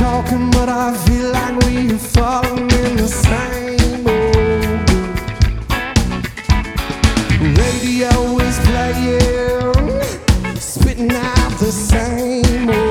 talking, but I feel like we've fallen in the same old groove. Radio is playing, spitting out the same old